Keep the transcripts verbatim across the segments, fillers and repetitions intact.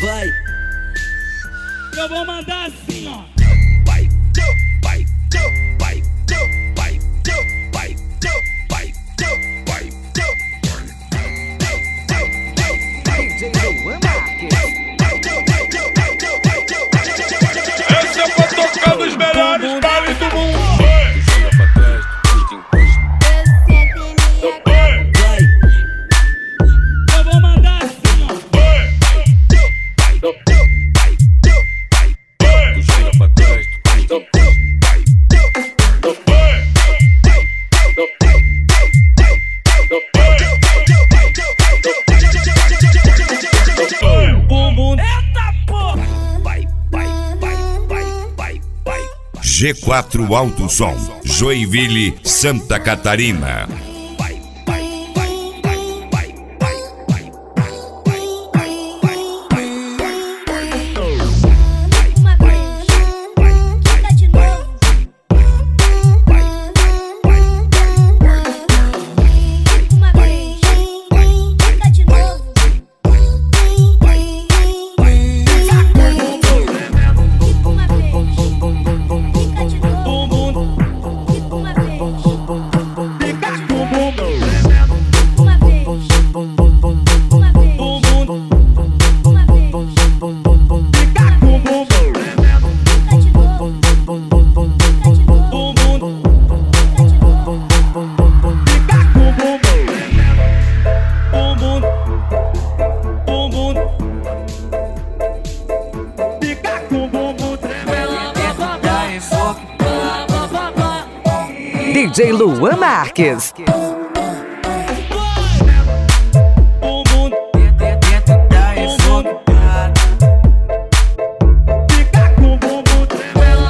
Vai. Eu vou mandar assim, ó. Vai, vai, vai, vai, vai, vai, vai, vai. Esse é pra tocar nos melhores bailes do mundo. Eu vou mandar assim, ó. Bumbum. Eita porra! Vai, vai, vai, vai, vai, vai. G quatro Alto Som, Joinville, Santa Catarina. Vai, vai, vai, vai, vai, vai, vai, vai, Uma vez, fica de novo. Uma vez, fica de novo. Uma vez, fica de novo. Bumbum. Uma vez, Fica com bumbum. uma vez, uma vez, Bumbum. uma vez. Fica com bumbum. Fica de novo. Bumbum. Fica de novo. Bumbum. Fica de novo. Fica com bumbum. Bumbum. Bumbum. Fica com bumbum tremendo. D J Luan Marques. Bumbum. Bumbum. Fica com bumbum tremendo.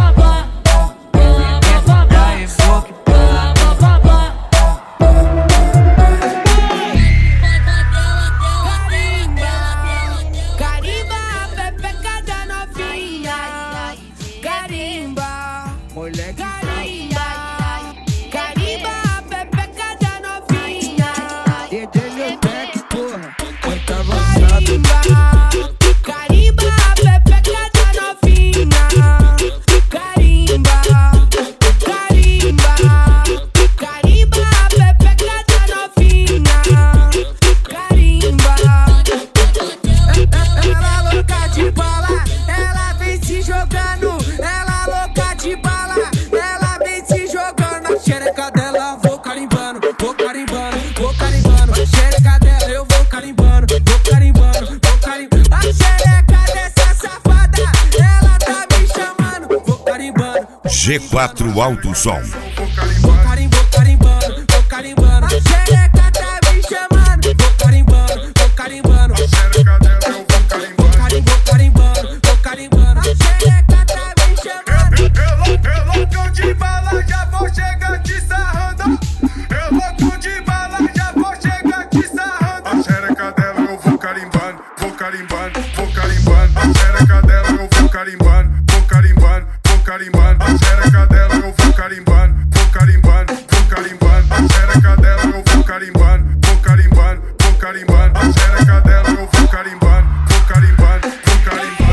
Carimba a pepeca da novinha. Carimba, moleque. Carimba, carimba a pepeca da novinha. D J Leopec, porra, muito avançado. Carimba a pepeca da novinha. Carimba, carimba, carimba a pepeca da novinha. Carimba. Ela louca de bala, ela vem se jogando. Ela louca de bala, ela vem se jogando. A xereca dela vou carimbando, vou carimbando, vou carimbando. A xereca dela eu vou carimbando, vou carimbando, vou carimbando. A xereca dessa safada, ela tá me chamando, vou carimbando. G quatro Alto Som, Vou carimbando, vou carimbando, vou carimbando. A xereca tá me chamando, vou carimbando, vou carimbando. A xereca dela eu vou carimbando, vou carimbando, vou carimbando. A xereca tá me chamando. Eu louco de bala, já vou chegar te sarrando. Eu louco de bala, já vou chegar te sarrando. A xereca dela eu vou carimbando, vou carimbando, vou carimbando. A xereca dela eu vou carimbando, vou carimbando, vou carimbando. A xereca dela eu vou carimbando, vou carimbando, vou carimbando. A xereca dela eu vou carimbando, vou carimbando, vou carimbando. A xereca dela eu vou carimbando, vou carimbando, vou carimbando.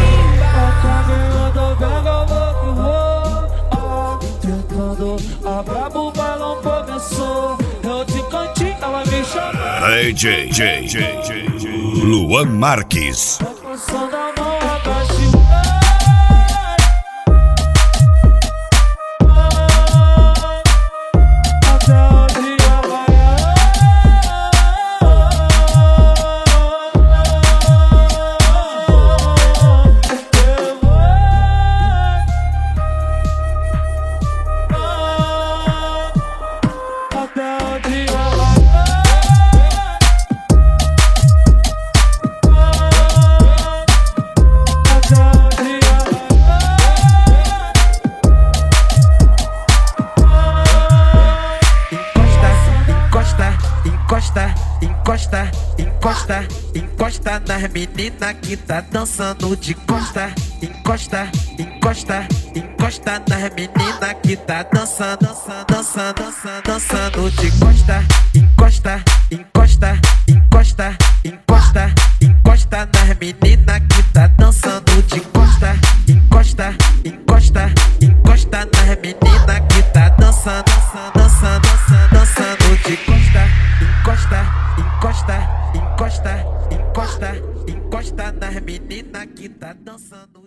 A brabo balão começou. Eu de cantinho, ela me chamou. D J, J, J, J, J, Luan Marques. Passando a mão, abaixo. Até o dia vai. Até o dia vai. encosta, encosta, encosta, encosta nas meninas que tá dançando de costa. Encosta, encosta, encosta nas meninas que tá dançando, dançando, dançando, dançando, dançando de costa. Encosta, encosta, encosta, encosta, encosta nas meninas. tá dançando de costa, encosta, encosta, encosta nas meninas que tá dançando, dançando, dançando, dançando de costa, encosta, encosta, encosta, encosta, encosta nas meninas que tá dançando.